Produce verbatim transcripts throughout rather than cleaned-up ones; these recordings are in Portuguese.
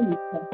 clínica.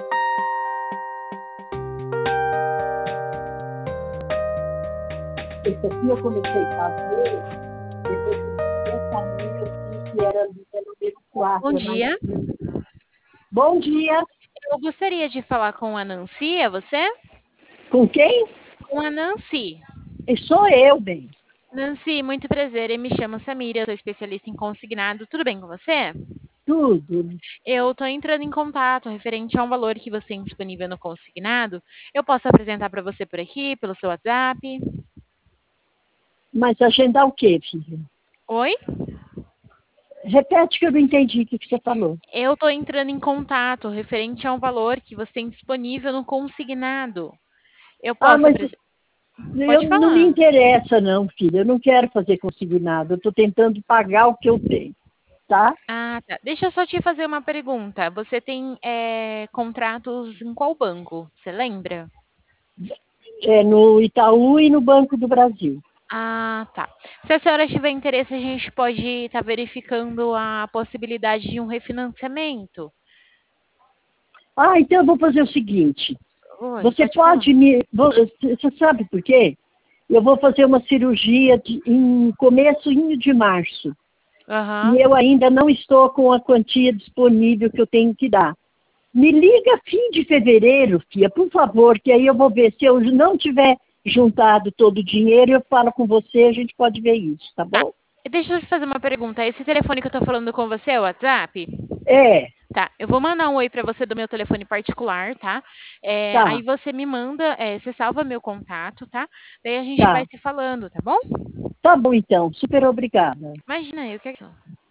Esse aqui eu comecei a fazer, depois que eu saí, eu vi que era pelo menos quatro. Bom dia. Bom dia. Eu gostaria de falar com a Nancy, é você? Com quem? Com a Nancy. E sou eu, bem. Nancy, muito prazer. Eu me chamo Samira, eu sou especialista em consignado. Tudo bem com você? Tudo. Eu estou entrando em contato referente a um valor que você tem disponível no consignado. Eu posso apresentar para você por aqui, pelo seu WhatsApp? Mas agendar o quê, filha? Oi? Repete que eu não entendi o que que você falou. Eu estou entrando em contato referente a um valor que você tem disponível no consignado. Eu Ah, posso mas apresentar? eu, Pode não me falar. interessa, não, filha. Eu não quero fazer consignado. Eu estou tentando pagar o que eu tenho, tá? Ah, tá. Deixa eu só te fazer uma pergunta. Você tem é, contratos em qual banco? Você lembra? É no Itaú e no Banco do Brasil. Ah, tá. Se a senhora tiver interesse, a gente pode estar verificando a possibilidade de um refinanciamento. Ah, então eu vou fazer o seguinte. Oi, Você pode falar. pode me... Você sabe por quê? Eu vou fazer uma cirurgia de, em começo de março. E Aham. eu ainda não estou com a quantia disponível que eu tenho que dar. Me liga fim de fevereiro, Fia, por favor, que aí eu vou ver. Se eu não tiver juntado todo o dinheiro, eu falo com você, a gente pode ver isso, tá Tá. bom? Deixa eu te fazer uma pergunta. Esse telefone que eu tô falando com você é o WhatsApp? É, Tá, eu vou mandar um oi pra você do meu telefone particular, tá? É, aí tá, você me manda, é, você salva meu contato, tá? Daí a gente vai tá. se falando, tá bom? Tá bom então, super obrigada. Imagina, eu que